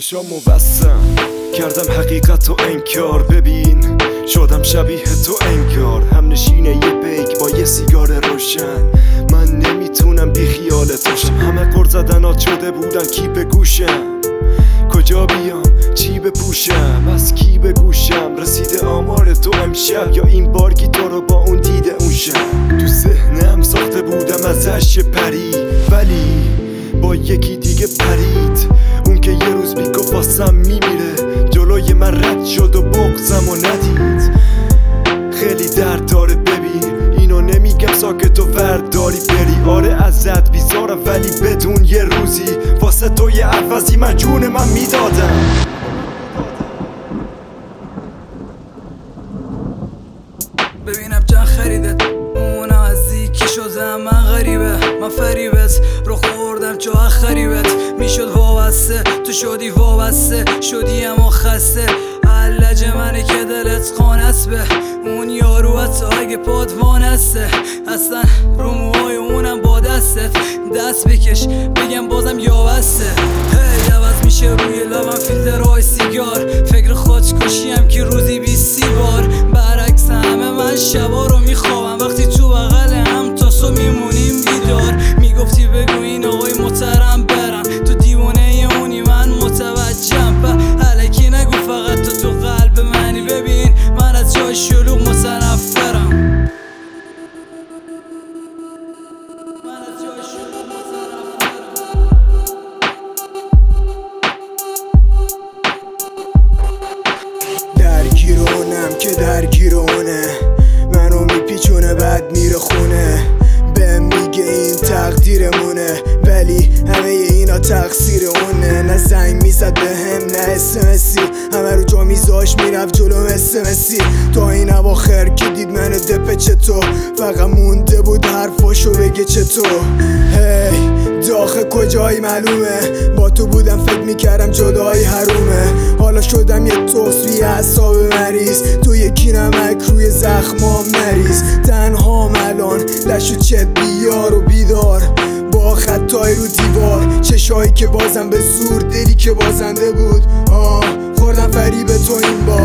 چشامو بستم کردم حقیقت و انکار، ببین شدم شبیه تو انگار، هم نشینه یه بیک با یه سیگار روشن. من نمیتونم بی خیالت باشم، همه قرض زدنات شده بودن کی به گوشم، کجا بیام چی بپوشم، از کی به گوشم. رسیده آمار تو امشب یا این بار تو رو با اون دیده اون شب. تو ذهنم ساخته بودم ازش پری، ولی با یکی دیگه پرید. اون که یه روز بیگفت واسم میمیره، جلوی من رد شد و بغضم و ندید. خیلی درد داره ببین، اینو نمیگم ساکت و ورداری بری. آره ازت بیزارم ولی بدون یه روزی واسه تو یه عوضی من جون من میدادم. ببینم چند خریدت اونم از دیکی شدم من غریبه، من فریبت رو خوردم چو خریبت. میشد وابسته تو شدی وابسته، شدی اما خسته. علج منه که دلت خانست به اون یاروت اگه پادوان هسته. اصلا رو موهای اونم با دستت دست بکش بگم بازم یا بسته. هی عوض میشه روی لبم فیلترهای سیگار، فکر خودکشیم که روزی 20 بار. برعکس همه من شبا رو میخوابم وقتی تو بغل هم تا صبح میمونیم بیدار. میگفتی بگو این آقای محترم برم، تو دیوانه اونی من متوجهم. به الکی نگو فقط تو قلب منی، ببین من از جای شلوغ متنفرم. درگیرونم که درگیرونه، منو میپیچونه بعد میره خونه. بهم میگه این تقدیرمونه، ولی همه اینا تقصیر اونه. نه زنگ میزد بهم نه اسمسی، همه رو جا میذاش میرفت جلو اسمسی. تا این اواخر که دید منو دپه چطور، فقط مونده بود حرفاشو بگه چطور. هی داخل کجایی معلومه، با تو بودم فکر میکردم جدایی حرومه. حالا شدم یه توصوی اعصاب مریض، تو یکی نمک روی زخمام نریز. تنهام الان لشو چت بیار و بیدار، با خطای رو دیوار. چشایی که بازم به زور، دلی که بازنده بود. خوردم فریب تو این بار.